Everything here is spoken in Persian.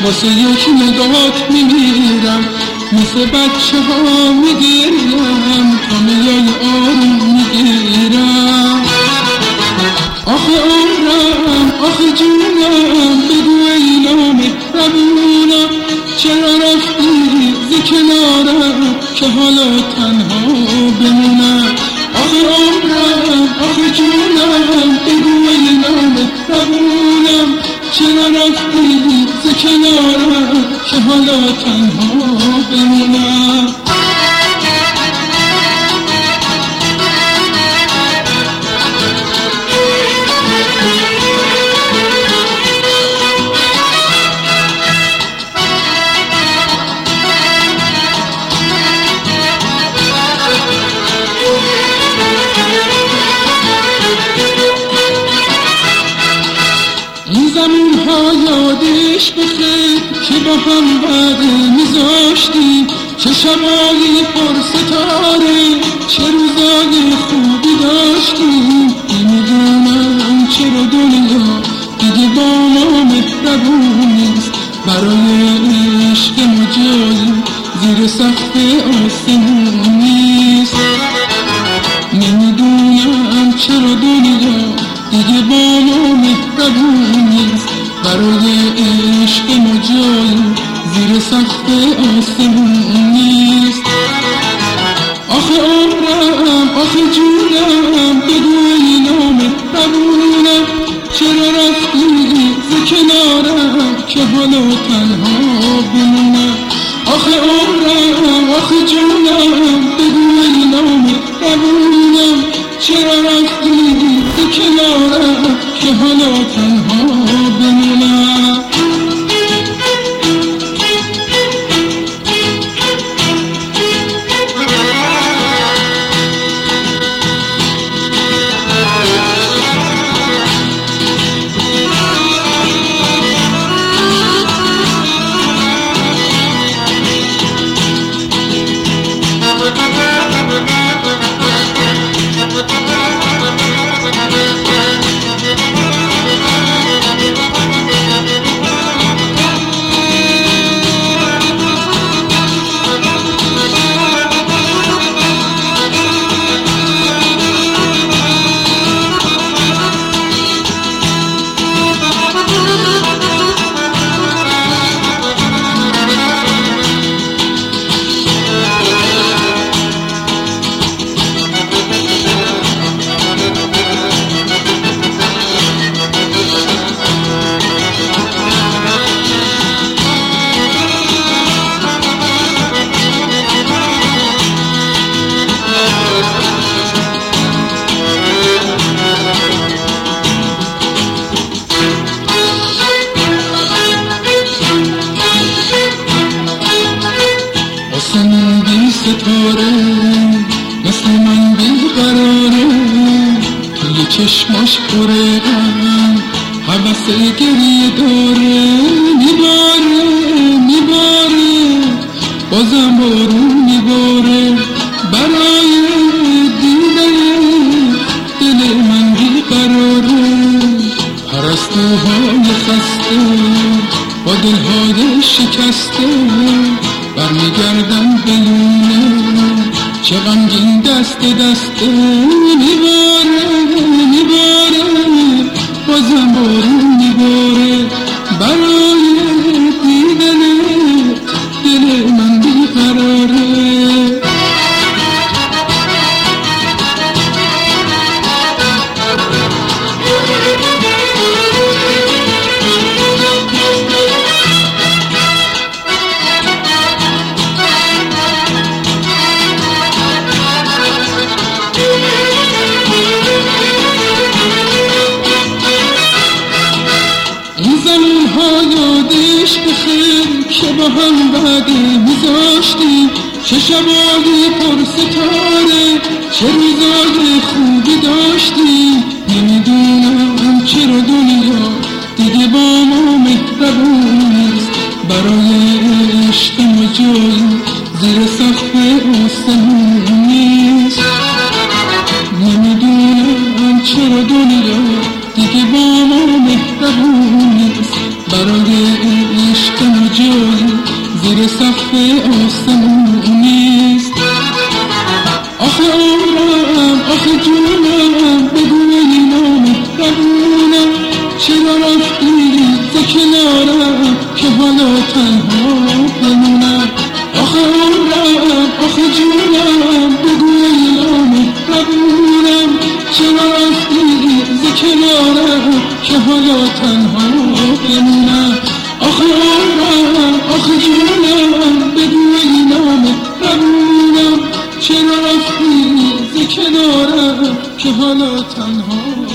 واسه یک نگاهت میمیرم، مثل بچه ها میگیرم تا میای آروم میگیرم. آخه عمرم، آخه جونم، بگو ای نامهربونم، چرا رفتی ز کنارم که حالا تنها بمونم. آخه عمرم، آخه جونم، بگو ای نامهربونم، چرا رفتی ز کنارم که حالا تنها بمونم. زمین ها یادش بخیر که با هم وعده میذاشتیم، چه شبایی پر ستاره، چه روزای خوبی داشتیم. نمیدونم چرا دنیا دیگه با ما مهربون نیست، برای عشق ما جایی زیر سقف آسمون نیست. نمیدونم چرا دنیا دیگه با ما مهربون نیست، برای عشق ما جایی زیر سقف آسمون نیست. آخه عمرم، آخه جونم، بگو ای نامهربونم، چرا رفتی ز کنارم که حالا تنها بمونم. آخه عمرم، آخه جونم، بگو ای نامهربونم، چرا رفتی ز کنارم که حالا تنها بمونم. ستاره مثل من بیقراره، توی چشماش پره غم، حوث گریه داره. میباره میباره بازم بارون میباره، برای دیدن دل من بیقراره. پرستوهای خسته با دلهای شکسته برمیگردم به لونه، چه غمگین دست دسته. میباره میباره بازم بارون میباره، برای دیدن دل من بیقراره. زمین ها یادش بخیر که با هم وعده میذاشتیم، چه شبایی پر ستاره، چه روزای خوبی داشتیم. نمیدونم چرا دنیا دیگه با ما مهربون نیست، برای عشق ما جایی زیر سقف آسمون نیست. نمیدونم چرا دنیا دیگه با ما مهربون نیست، برای عشق سقف آسمون نیست. آخه عمرم آخه جونم بگو ای نامهربونم چرا رفتی ز کنارم که حالا تنها بمونم. آخه عمرم آخه جونم بگو ای نامهربونم چرا رفتی ز کنارم که حالا تنها بمونم. آخه عمرم آخه جونم بگو ای نامهربونم چرا رفتی ز کنارم که حالا تنها